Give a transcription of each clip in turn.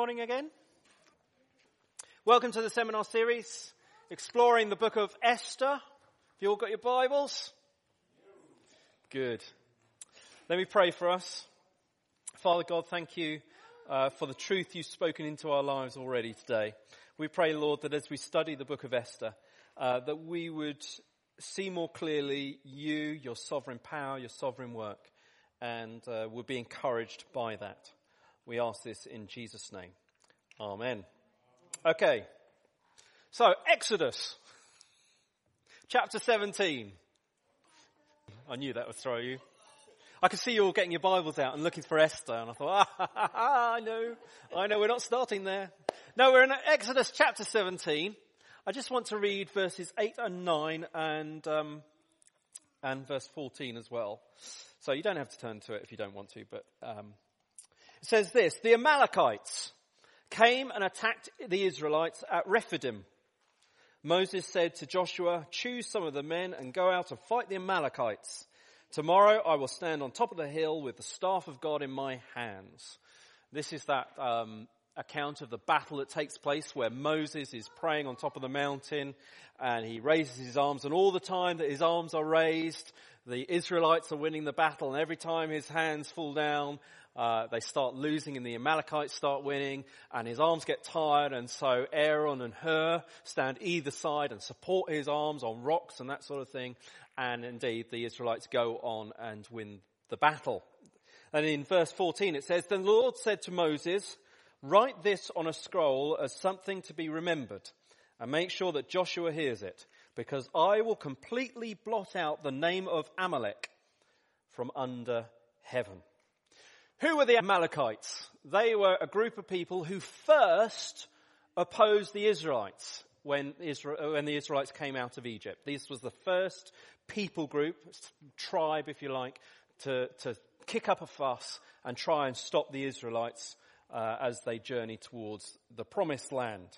morning again. Welcome to the seminar series, exploring the book of Esther. Have you all got your Bibles? Good. Let me pray for us. Father God, thank you for the truth you've spoken into our lives already today. We pray, Lord, that as we study the book of Esther, that we would see more clearly you, your sovereign power, your sovereign work, and we'll be encouraged by that. We ask this in Jesus' name. Amen. Okay. So, Exodus. Chapter 17. I knew that would throw you. I could see you all getting your Bibles out and looking for Esther. And I thought, I know, we're not starting there. No, we're in Exodus chapter 17. I just want to read verses 8 and 9 and verse 14 as well. So you don't have to turn to it if you don't want to, but it says this: the Amalekites came and attacked the Israelites at Rephidim. Moses said to Joshua, "Choose some of the men and go out and fight the Amalekites. Tomorrow I will stand on top of the hill with the staff of God in my hands." This is that account of the battle that takes place where Moses is praying on top of the mountain and he raises his arms, and all the time that his arms are raised, the Israelites are winning the battle, and every time his hands fall down, they start losing and the Amalekites start winning, and his arms get tired, and so Aaron and Hur stand either side and support his arms on rocks and that sort of thing, and indeed the Israelites go on and win the battle. And in verse 14 it says, "Then the Lord said to Moses, 'Write this on a scroll as something to be remembered, and make sure that Joshua hears it, because I will completely blot out the name of Amalek from under heaven.'" Who were the Amalekites? They were a group of people who first opposed the Israelites when the Israelites came out of Egypt. This was the first people group, tribe if you like, to kick up a fuss and try and stop the Israelites as they journey towards the promised land.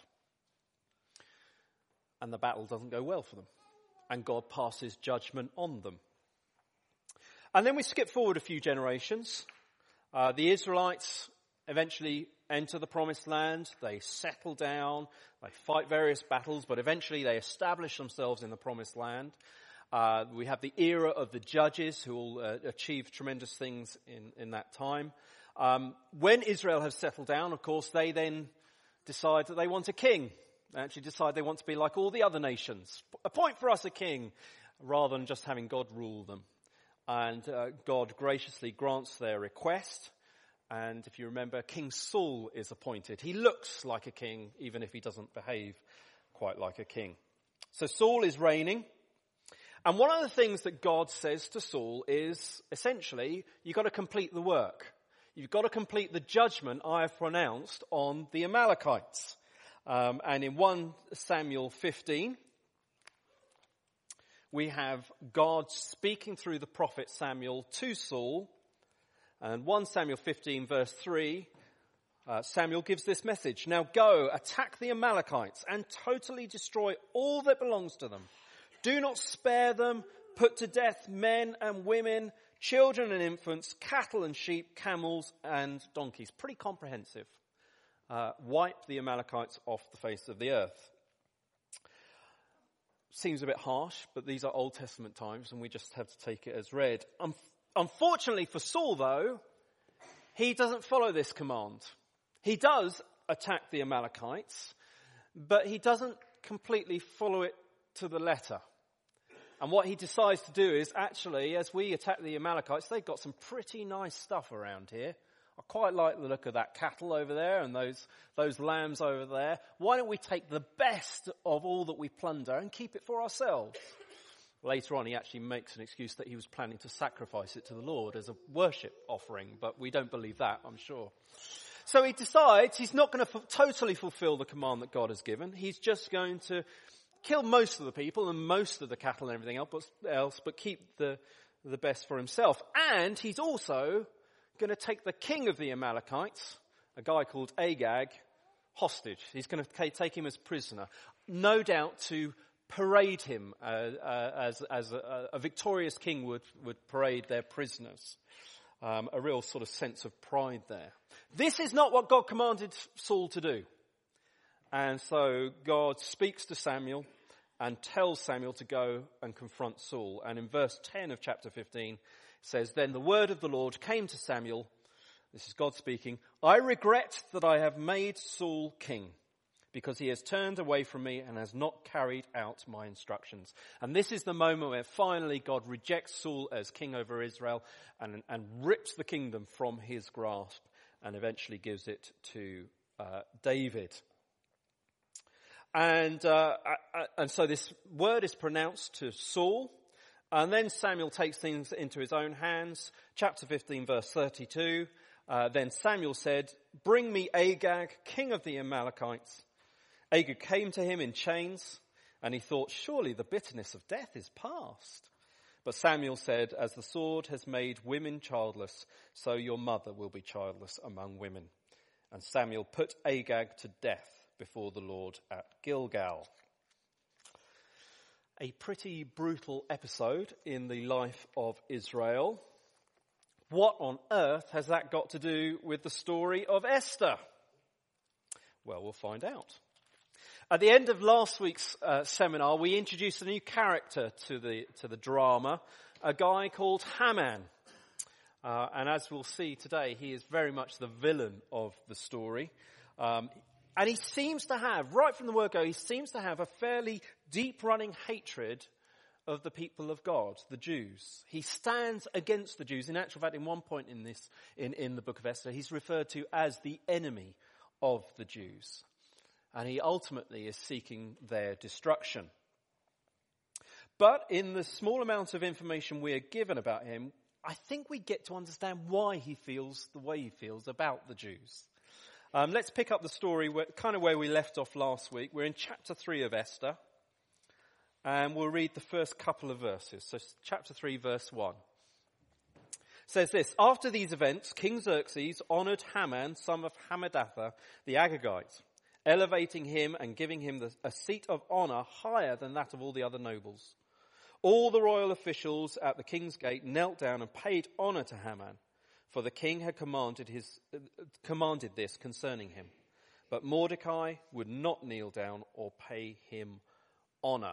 And the battle doesn't go well for them. And God passes judgment on them. And then we skip forward a few generations. The Israelites eventually enter the promised land. They settle down. They fight various battles, but eventually they establish themselves in the promised land. We have the era of the judges who will achieve tremendous things in that time. When Israel has settled down, of course, they then decide that they want a king. They actually decide they want to be like all the other nations. Appoint for us a king, rather than just having God rule them. And God graciously grants their request. And if you remember, King Saul is appointed. He looks like a king, even if he doesn't behave quite like a king. So Saul is reigning. And one of the things that God says to Saul is, essentially, you've got to complete the work. You've got to complete the judgment I have pronounced on the Amalekites. And in 1 Samuel 15, we have God speaking through the prophet Samuel to Saul. And 1 Samuel 15 verse 3, Samuel gives this message: "Now go, attack the Amalekites and totally destroy all that belongs to them. Do not spare them. Put to death men and women, children and infants, cattle and sheep, camels and donkeys." Pretty comprehensive. Wipe the Amalekites off the face of the earth. Seems a bit harsh, but these are Old Testament times and we just have to take it as read. Unfortunately for Saul, though, he doesn't follow this command. He does attack the Amalekites, but he doesn't completely follow it to the letter. And what he decides to do is, actually, as we attack the Amalekites, they've got some pretty nice stuff around here. I quite like the look of that cattle over there and those lambs over there. Why don't we take the best of all that we plunder and keep it for ourselves? Later on, he actually makes an excuse that he was planning to sacrifice it to the Lord as a worship offering, but we don't believe that, I'm sure. So he decides he's not going to totally fulfill the command that God has given. He's just going to kill most of the people and most of the cattle and everything else, but keep the best for himself. And he's also going to take the king of the Amalekites, a guy called Agag, hostage. He's going to take him as prisoner, no doubt to parade him as a victorious king would parade their prisoners. A real sort of sense of pride there. This is not what God commanded Saul to do. And so God speaks to Samuel and tells Samuel to go and confront Saul. And in verse 10 of chapter 15, it says, "Then the word of the Lord came to Samuel," this is God speaking, "I regret that I have made Saul king, because he has turned away from me and has not carried out my instructions." And this is the moment where finally God rejects Saul as king over Israel and rips the kingdom from his grasp and eventually gives it to David. And so this word is pronounced to Saul, and then Samuel takes things into his own hands. Chapter 15, verse 32, then Samuel said, "Bring me Agag, king of the Amalekites." Agag came to him in chains, and he thought, "Surely the bitterness of death is past." But Samuel said, "As the sword has made women childless, so your mother will be childless among women." And Samuel put Agag to death before the Lord at Gilgal. A pretty brutal episode in the life of Israel. What on earth has that got to do with the story of Esther? Well, we'll find out. At the end of last week's seminar, we introduced a new character to the drama, a guy called Haman. And as we'll see today, he is very much the villain of the story. And he seems to have, right from the word go, he seems to have a fairly deep-running hatred of the people of God, the Jews. He stands against the Jews. In actual fact, in one point in the book of Esther, he's referred to as the enemy of the Jews. And he ultimately is seeking their destruction. But in the small amount of information we are given about him, I think we get to understand why he feels the way he feels about the Jews. Let's pick up the story kind of where we left off last week. We're in chapter 3 of Esther, and we'll read the first couple of verses. So chapter 3, verse 1. It says this: "After these events, King Xerxes honored Haman, son of Hammedatha, the Agagite, elevating him and giving him a seat of honor higher than that of all the other nobles. All the royal officials at the king's gate knelt down and paid honor to Haman, for the king had commanded this concerning him. But Mordecai would not kneel down or pay him honor."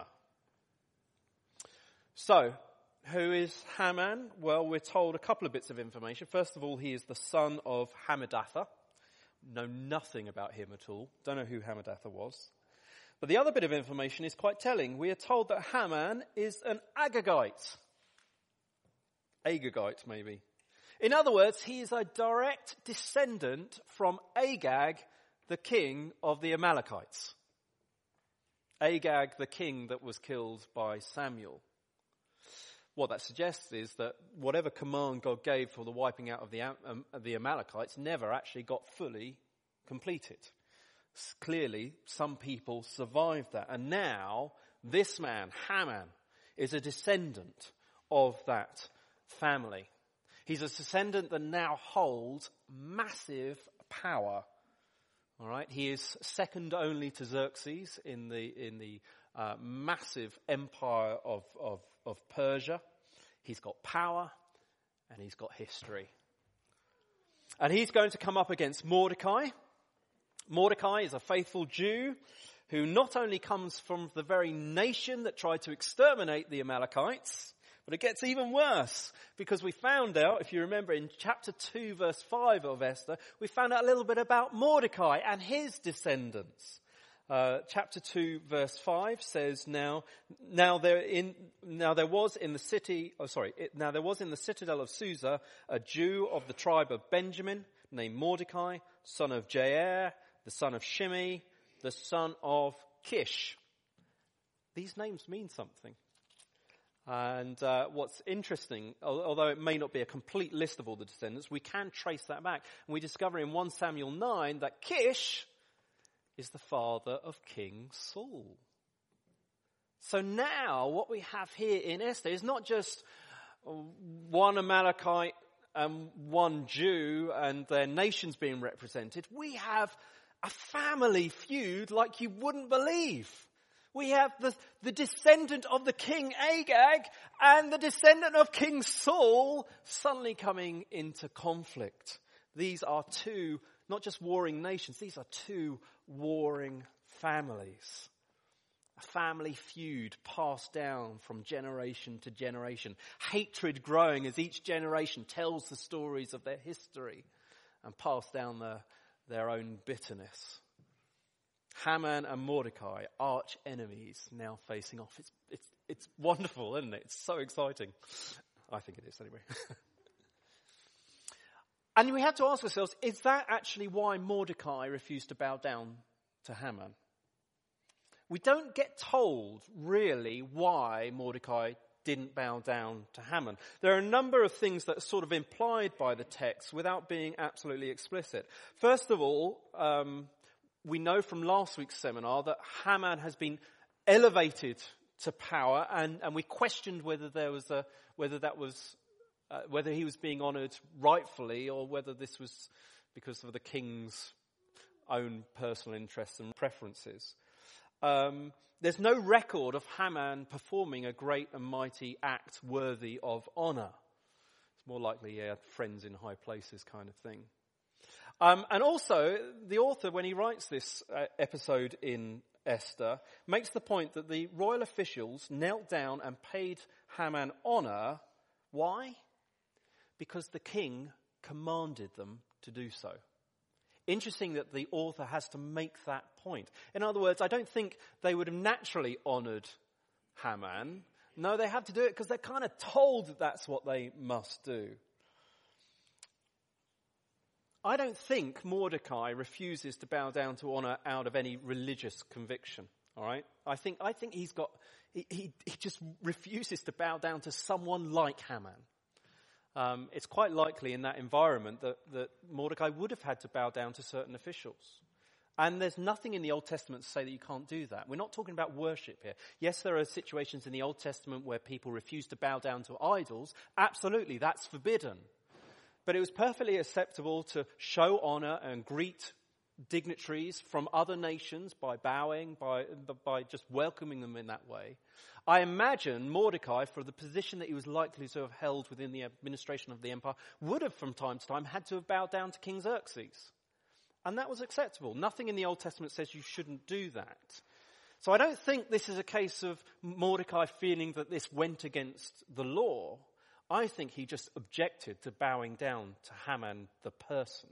So, who is Haman? Well, we're told a couple of bits of information. First of all, he is the son of Hammedatha. Know nothing about him at all. Don't know who Hammedatha was. But the other bit of information is quite telling. We are told that Haman is an Agagite. Agagite, maybe. In other words, he is a direct descendant from Agag, the king of the Amalekites. Agag, the king that was killed by Samuel. What that suggests is that whatever command God gave for the wiping out of the Amalekites never actually got fully completed. Clearly, some people survived that. And now, this man, Haman, is a descendant of that family. He's a descendant that now holds massive power. All right, he is second only to Xerxes in the massive empire of Persia. He's got power and he's got history. And he's going to come up against Mordecai. Mordecai is a faithful Jew who not only comes from the very nation that tried to exterminate the Amalekites, but it gets even worse, because we found out, if you remember in chapter 2 verse 5 of Esther, we found out a little bit about Mordecai and his descendants. Chapter 2 verse 5 says, now there was in the citadel of Susa a Jew of the tribe of Benjamin named Mordecai, son of Jair, the son of Shimei, the son of Kish. These names mean something. And what's interesting, although it may not be a complete list of all the descendants, we can trace that back. And we discover in 1 Samuel 9 that Kish is the father of King Saul. So now what we have here in Esther is not just one Amalekite and one Jew and their nations being represented. We have a family feud like you wouldn't believe. We have the descendant of the king Agag and the descendant of King Saul suddenly coming into conflict. These are two, not just warring nations, these are two warring families. A family feud passed down from generation to generation. Hatred growing as each generation tells the stories of their history and pass down their own bitterness. Haman and Mordecai, arch enemies, now facing off. It's wonderful, isn't it? It's so exciting. I think it is anyway. And we have to ask ourselves, is that actually why Mordecai refused to bow down to Haman? We don't get told really why Mordecai didn't bow down to Haman. There are a number of things that are sort of implied by the text without being absolutely explicit. First of all, we know from last week's seminar that Haman has been elevated to power, and we questioned whether whether he was being honoured rightfully, or whether this was because of the king's own personal interests and preferences. There's no record of Haman performing a great and mighty act worthy of honour. It's more likely he had friends in high places kind of thing. And also, the author, when he writes this episode in Esther, makes the point that the royal officials knelt down and paid Haman honour. Why? Because the king commanded them to do so. Interesting that the author has to make that point. In other words, I don't think they would have naturally honoured Haman. No, they have to do it because they're kind of told that that's what they must do. I don't think Mordecai refuses to bow down to honour out of any religious conviction. All right, I think he just refuses to bow down to someone like Haman. It's quite likely in that environment that Mordecai would have had to bow down to certain officials. And there's nothing in the Old Testament to say that you can't do that. We're not talking about worship here. Yes, there are situations in the Old Testament where people refuse to bow down to idols. Absolutely, that's forbidden. But it was perfectly acceptable to show honour and greet dignitaries from other nations by bowing, by just welcoming them in that way. I imagine Mordecai, for the position that he was likely to have held within the administration of the empire, would have from time to time had to have bowed down to King Xerxes. And that was acceptable. Nothing in the Old Testament says you shouldn't do that. So I don't think this is a case of Mordecai feeling that this went against the law. I think he just objected to bowing down to Haman the person,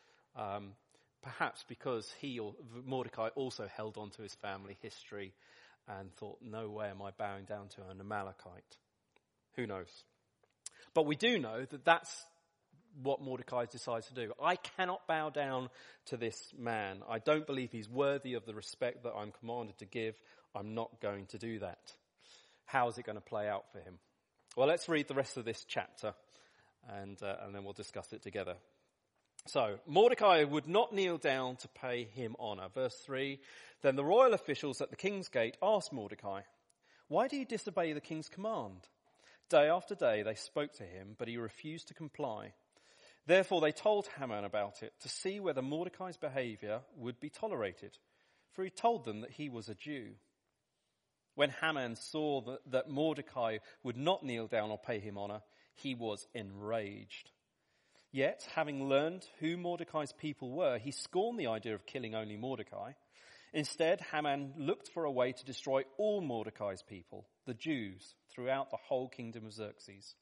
perhaps because Mordecai also held on to his family history and thought, no way am I bowing down to an Amalekite. Who knows? But we do know that that's what Mordecai decides to do. I cannot bow down to this man. I don't believe he's worthy of the respect that I'm commanded to give. I'm not going to do that. How is it going to play out for him? Well, let's read the rest of this chapter, and then we'll discuss it together. So, Mordecai would not kneel down to pay him honour. Verse 3, then the royal officials at the king's gate asked Mordecai, why do you disobey the king's command? Day after day they spoke to him, but he refused to comply. Therefore they told Haman about it, to see whether Mordecai's behaviour would be tolerated, for he told them that he was a Jew. When Haman saw that Mordecai would not kneel down or pay him honour, he was enraged. Yet, having learned who Mordecai's people were, he scorned the idea of killing only Mordecai. Instead, Haman looked for a way to destroy all Mordecai's people, the Jews, throughout the whole kingdom of Xerxes.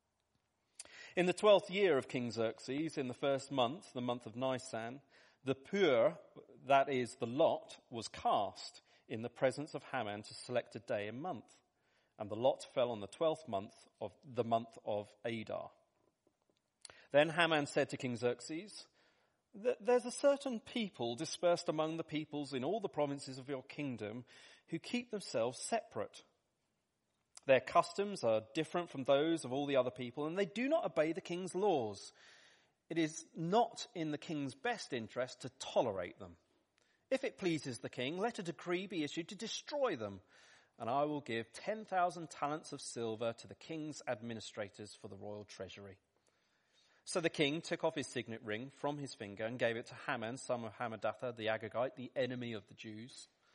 In the 12th year of King Xerxes, in the first month, the month of Nisan, the pur, that is the lot, was cast in the presence of Haman to select a day and month. And the lot fell on the 12th month of the month of Adar. Then Haman said to King Xerxes, there's a certain people dispersed among the peoples in all the provinces of your kingdom who keep themselves separate. Their customs are different from those of all the other people, and they do not obey the king's laws. It is not in the king's best interest to tolerate them. If it pleases the king, let a decree be issued to destroy them, and I will give 10,000 talents of silver to the king's administrators for the royal treasury. So the king took off his signet ring from his finger and gave it to Haman, son of Hammedatha, the Agagite, the enemy of the Jews.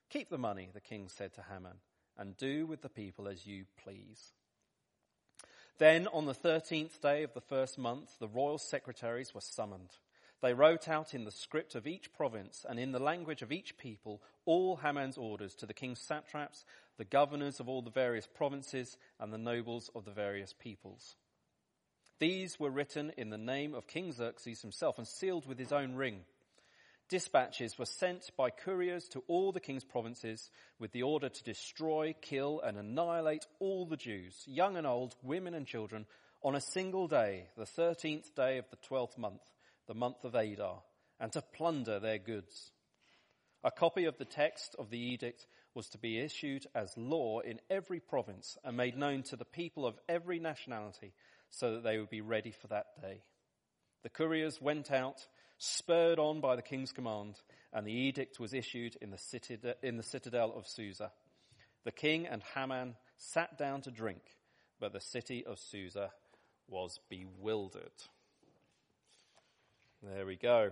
"Keep the money," the king said to Haman, "and do with the people as you please." Then on the 13th day of the first month, the royal secretaries were summoned. They wrote out in the script of each province and in the language of each people all Haman's orders to the king's satraps, the governors of all the various provinces, and the nobles of the various peoples. These were written in the name of King Xerxes himself and sealed with his own ring. Dispatches were sent by couriers to all the king's provinces with the order to destroy, kill, and annihilate all the Jews, young and old, women and children, on a single day, the 13th day of the 12th month, the month of Adar, and to plunder their goods. A copy of the text of the edict was to be issued as law in every province and made known to the people of every nationality so that they would be ready for that day. The couriers went out, spurred on by the king's command, and the edict was issued in the citadel of Susa. The king and Haman sat down to drink, but the city of Susa was bewildered. There we go.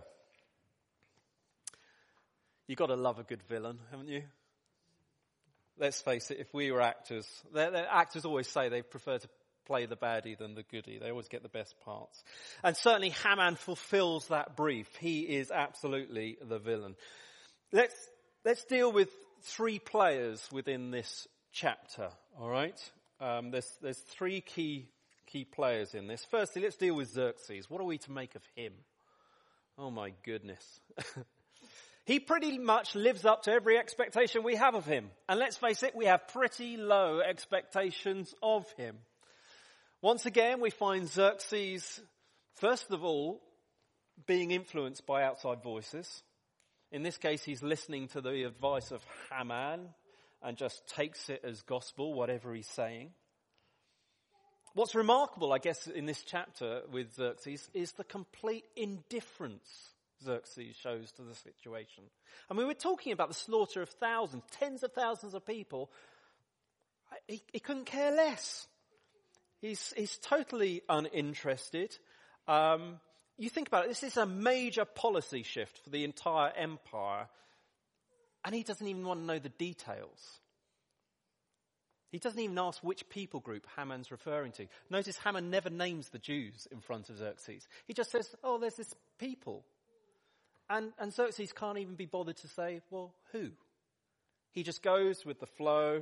You've got to love a good villain, haven't you? Let's face it, if we were actors, actors always say they prefer to play the baddie than the goodie. They always get the best parts. And certainly Haman fulfills that brief. He is absolutely the villain. Let's deal with three players within this chapter, all right? There's three key players in this. Firstly, let's deal with Xerxes. What are we to make of him? Oh my goodness. He pretty much lives up to every expectation we have of him. And let's face it, we have pretty low expectations of him. Once again, we find Xerxes, first of all, being influenced by outside voices. In this case, he's listening to the advice of Haman and just takes it as gospel, whatever he's saying. What's remarkable, I guess, in this chapter with Xerxes is the complete indifference Xerxes shows to the situation. I mean, we're talking about the slaughter of thousands, tens of thousands of people. He couldn't care less. He's totally uninterested. You think about it, this is a major policy shift for the entire empire, and he doesn't even want to know the details. He doesn't even ask which people group Haman's referring to. Notice Haman never names the Jews in front of Xerxes. He just says, oh, there's this people. And Xerxes can't even be bothered to say, well, who? He just goes with the flow.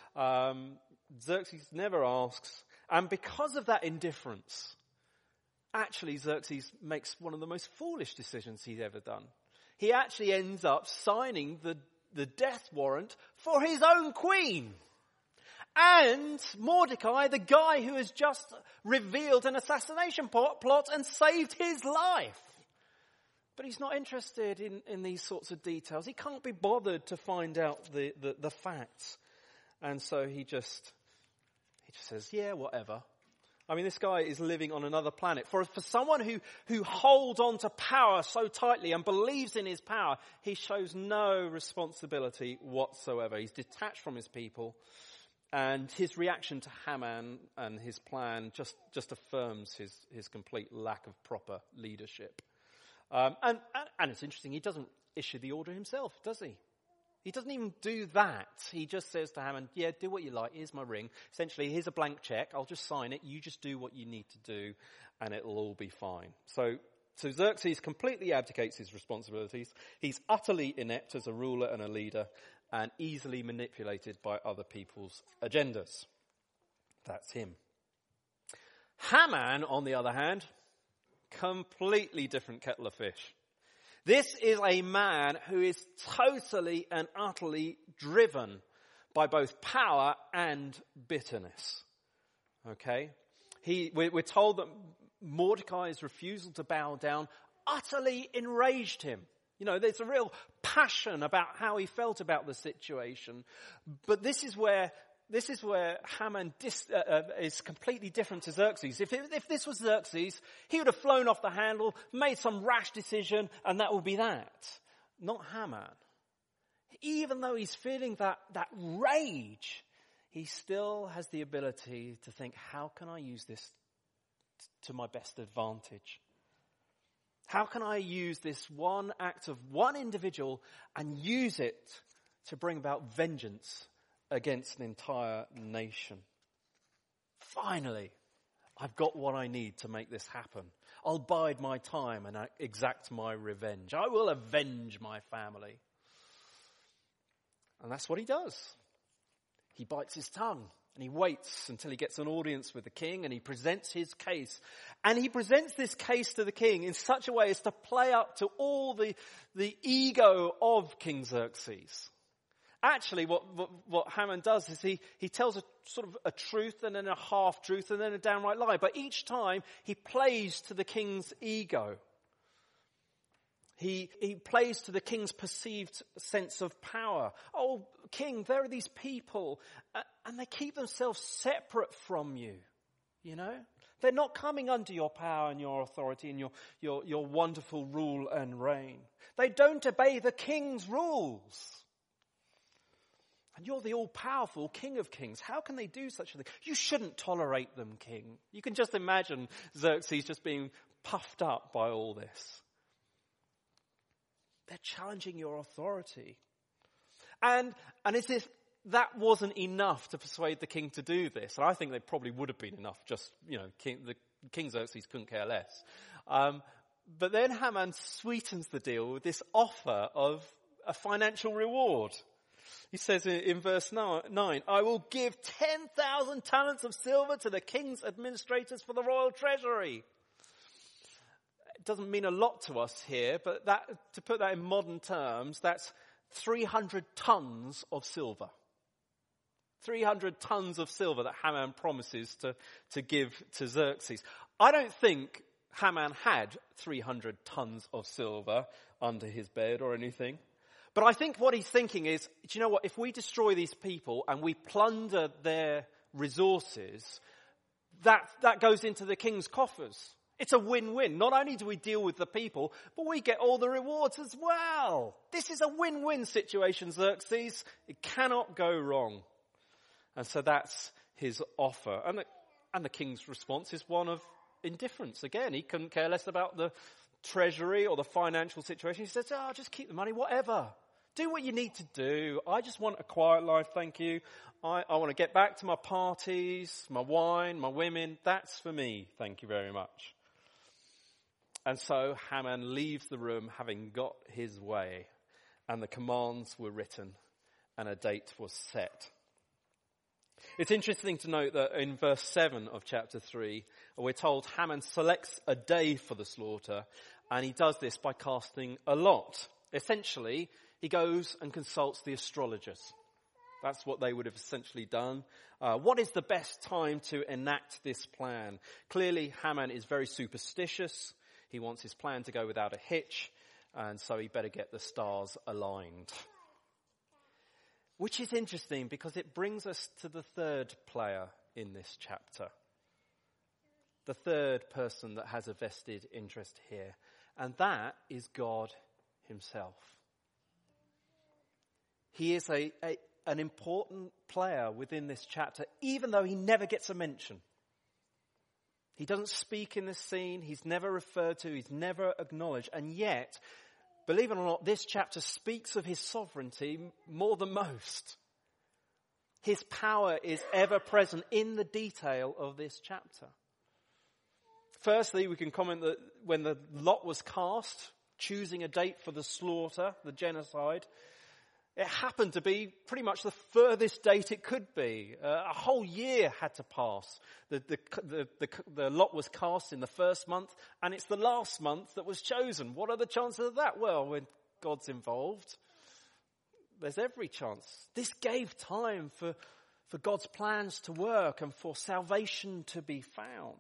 Xerxes never asks. And because of that indifference, actually Xerxes makes one of the most foolish decisions he's ever done. He actually ends up signing the death warrant for his own queen. And Mordecai, the guy who has just revealed an assassination plot and saved his life. But he's not interested in these sorts of details. He can't be bothered to find out the facts. And so he just says, yeah, whatever. I mean, this guy is living on another planet. For someone who holds on to power so tightly and believes in his power, he shows no responsibility whatsoever. He's detached from his people. And his reaction to Haman and his plan just affirms his complete lack of proper leadership. And it's interesting, he doesn't issue the order himself, does he? He doesn't even do that. He just says to Haman, yeah, do what you like. Here's my ring. Essentially, here's a blank check. I'll just sign it. You just do what you need to do, and it'll all be fine. So Xerxes completely abdicates his responsibilities. He's utterly inept as a ruler and a leader, and easily manipulated by other people's agendas. That's him. Haman, on the other hand, completely different kettle of fish. This is a man who is totally and utterly driven by both power and bitterness. Okay? We're told that Mordecai's refusal to bow down utterly enraged him. You know, there's a real passion about how he felt about the situation. But this is where Haman is completely different to Xerxes. If this was Xerxes, he would have flown off the handle, made some rash decision, and that would be that. Not Haman. Even though he's feeling that rage, he still has the ability to think, how can I use this to my best advantage? How can I use this one act of one individual and use it to bring about vengeance against an entire nation. Finally, I've got what I need to make this happen. I'll bide my time and exact my revenge. I will avenge my family. And that's what he does. He bites his tongue and he waits until he gets an audience with the king and he presents his case. And he presents this case to the king in such a way as to play up to all the ego of King Xerxes. Actually, what Haman does is he tells a sort of a truth and then a half-truth and then a downright lie. But each time he plays to the king's ego. He plays to the king's perceived sense of power. Oh, king, there are these people and they keep themselves separate from you. You know? They're not coming under your power and your authority and your wonderful rule and reign. They don't obey the king's rules. And you're the all-powerful King of Kings. How can they do such a thing? You shouldn't tolerate them, king. You can just imagine Xerxes just being puffed up by all this. They're challenging your authority. And as if that wasn't enough to persuade the king to do this. And I think they probably would have been enough. Just, King Xerxes couldn't care less. But then Haman sweetens the deal with this offer of a financial reward. He says in verse 9, I will give 10,000 talents of silver to the king's administrators for the royal treasury. It doesn't mean a lot to us here, but to put that in modern terms, that's 300 tons of silver. 300 tons of silver that Haman promises to give to Xerxes. I don't think Haman had 300 tons of silver under his bed or anything. But I think what he's thinking is, do you know what? If we destroy these people and we plunder their resources, that goes into the king's coffers. It's a win-win. Not only do we deal with the people, but we get all the rewards as well. This is a win-win situation, Xerxes. It cannot go wrong. And so that's his offer. And the king's response is one of indifference. Again, he couldn't care less about the treasury or the financial situation. He says, just keep the money, whatever. Do what you need to do. I just want a quiet life, thank you. I want to get back to my parties, my wine, my women. That's for me, thank you very much. And so Haman leaves the room having got his way, and the commands were written and a date was set. It's interesting to note that in verse 7 of chapter 3, we're told Haman selects a day for the slaughter, and he does this by casting a lot. Essentially, he goes and consults the astrologers. That's what they would have essentially done. What is the best time to enact this plan? Clearly, Haman is very superstitious. He wants his plan to go without a hitch, and so he better get the stars aligned. Which is interesting because it brings us to the third player in this chapter. The third person that has a vested interest here. And that is God himself. He is an important player within this chapter, even though he never gets a mention. He doesn't speak in this scene. He's never referred to. He's never acknowledged. And yet, believe it or not, this chapter speaks of his sovereignty more than most. His power is ever present in the detail of this chapter. Firstly, we can comment that when the lot was cast, choosing a date for the slaughter, the genocide, it happened to be pretty much the furthest date it could be. A whole year had to pass. The lot was cast in the first month, and it's the last month that was chosen. What are the chances of that? Well, when God's involved, there's every chance. This gave time for God's plans to work and for salvation to be found.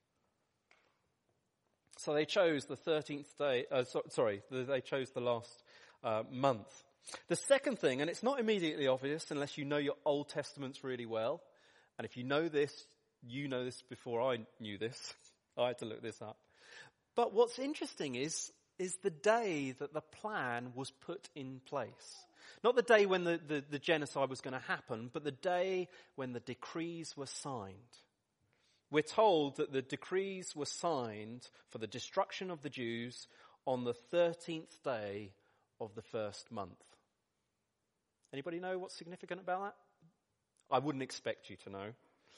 So they chose the 13th day, they chose the last month. The second thing, and it's not immediately obvious unless you know your Old Testaments really well, and if you know this before I knew this. I had to look this up. But what's interesting is the day that the plan was put in place. Not the day when the genocide was going to happen, but the day when the decrees were signed. We're told that the decrees were signed for the destruction of the Jews on the 13th day of the first month. Anybody know what's significant about that? I wouldn't expect you to know.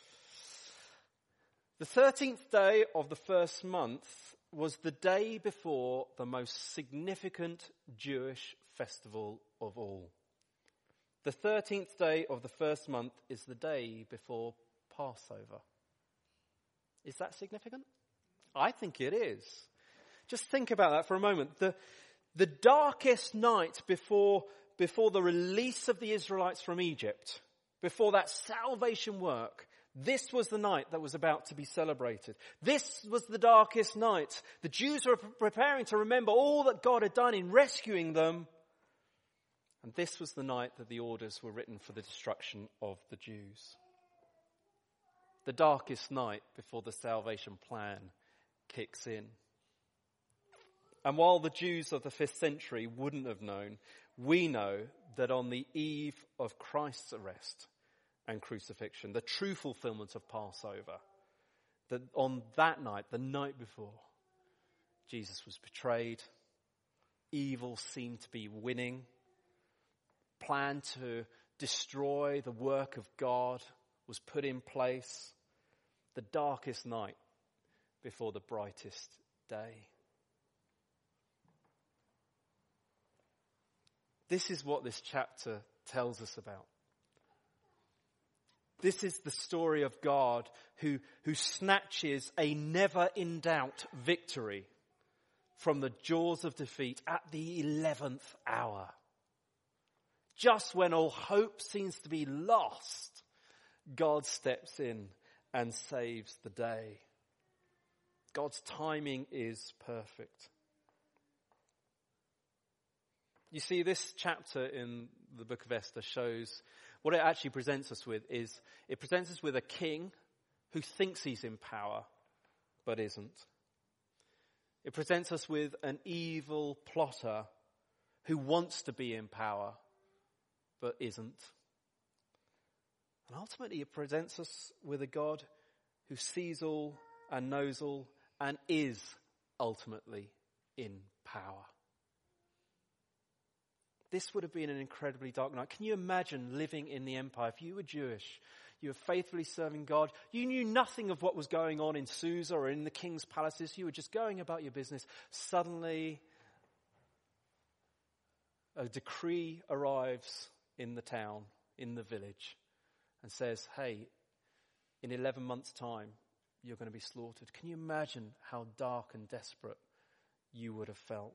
The 13th day of the first month was the day before the most significant Jewish festival of all. The 13th day of the first month is the day before Passover. Is that significant? I think it is. Just think about that for a moment. The darkest night before the release of the Israelites from Egypt, before that salvation work, this was the night that was about to be celebrated. This was the darkest night. The Jews were preparing to remember all that God had done in rescuing them. And this was the night that the orders were written for the destruction of the Jews. The darkest night before the salvation plan kicks in. And while the Jews of the 5th century wouldn't have known, we know that on the eve of Christ's arrest and crucifixion, the true fulfillment of Passover, that on that night, the night before, Jesus was betrayed, evil seemed to be winning, plan to destroy the work of God was put in place, the darkest night before the brightest day. This is what this chapter tells us about. This is the story of God who snatches a never-in-doubt victory from the jaws of defeat at the 11th hour. Just when all hope seems to be lost, God steps in and saves the day. God's timing is perfect. You see, this chapter in the book of Esther shows what it actually presents us with is it presents us with a king who thinks he's in power but isn't. It presents us with an evil plotter who wants to be in power but isn't. And ultimately it presents us with a God who sees all and knows all and is ultimately in power. This would have been an incredibly dark night. Can you imagine living in the empire? If you were Jewish, you were faithfully serving God, you knew nothing of what was going on in Susa or in the king's palaces, you were just going about your business. Suddenly, a decree arrives in the town, in the village, and says, hey, in 11 months' time, you're going to be slaughtered. Can you imagine how dark and desperate you would have felt?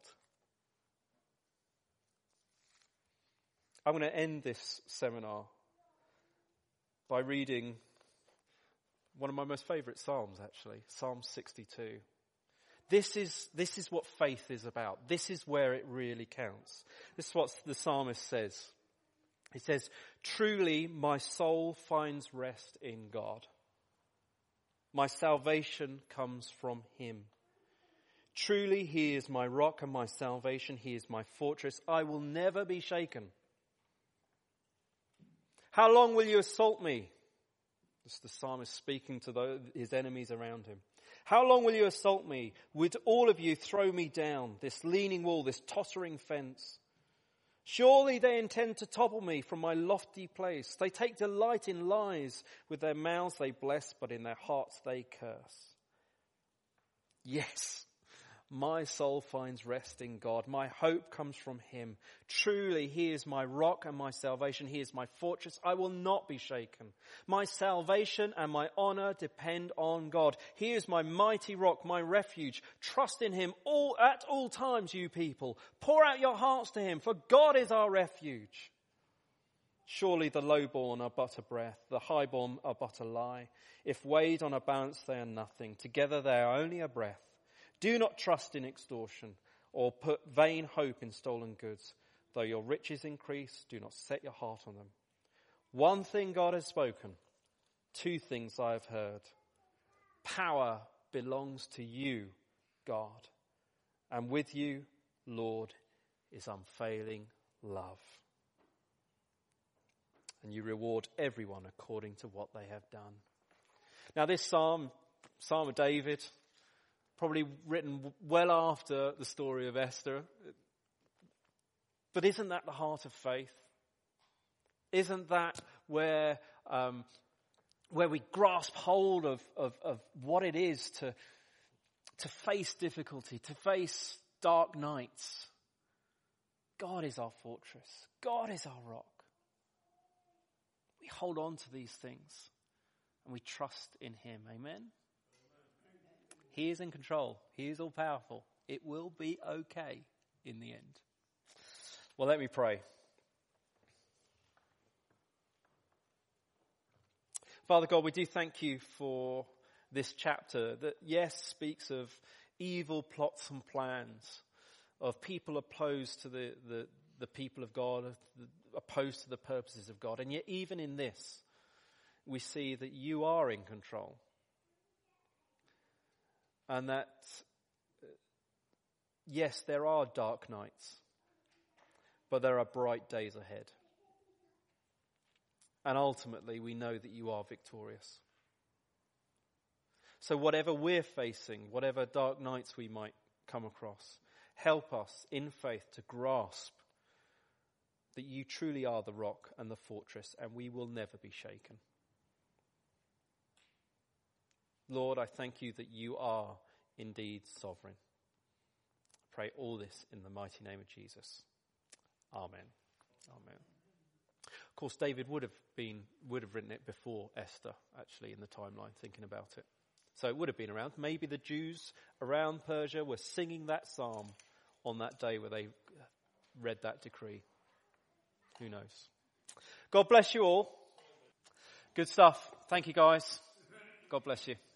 I'm going to end this seminar by reading one of my most favourite Psalms, actually, Psalm 62. This is what faith is about. This is where it really counts. This is what the psalmist says. He says, "Truly my soul finds rest in God. My salvation comes from him. Truly he is my rock and my salvation. He is my fortress. I will never be shaken. How long will you assault me?" This is the psalmist speaking to his enemies around him. "How long will you assault me? Would all of you throw me down, this leaning wall, this tottering fence? Surely they intend to topple me from my lofty place. They take delight in lies. With their mouths they bless, but in their hearts they curse. Yes, my soul finds rest in God. My hope comes from him. Truly, he is my rock and my salvation. He is my fortress. I will not be shaken. My salvation and my honor depend on God. He is my mighty rock, my refuge. Trust in him at all times, you people. Pour out your hearts to him, for God is our refuge. Surely the lowborn are but a breath, the highborn are but a lie. If weighed on a balance, they are nothing. Together they are only a breath. Do not trust in extortion or put vain hope in stolen goods. Though your riches increase, do not set your heart on them. One thing God has spoken, two things I have heard. Power belongs to you, God, and with you, Lord, is unfailing love. And you reward everyone according to what they have done." Now this Psalm of David, probably written well after the story of Esther. But isn't that the heart of faith? Isn't that where we grasp hold of what it is to face difficulty, to face dark nights? God is our fortress. God is our rock. We hold on to these things and we trust in him. Amen? He is in control. He is all powerful. It will be okay in the end. Well, let me pray. Father God, we do thank you for this chapter that, yes, speaks of evil plots and plans, of people opposed to the people of God, opposed to the purposes of God. And yet even in this, we see that you are in control. And that, yes, there are dark nights, but there are bright days ahead. And ultimately, we know that you are victorious. So whatever we're facing, whatever dark nights we might come across, help us in faith to grasp that you truly are the rock and the fortress, and we will never be shaken. Lord, I thank you that you are indeed sovereign. I pray all this in the mighty name of Jesus. Amen. Amen. Of course, David would have written it before Esther, actually, in the timeline, thinking about it. So it would have been around. Maybe the Jews around Persia were singing that psalm on that day where they read that decree. Who knows? God bless you all. Good stuff. Thank you, guys. God bless you.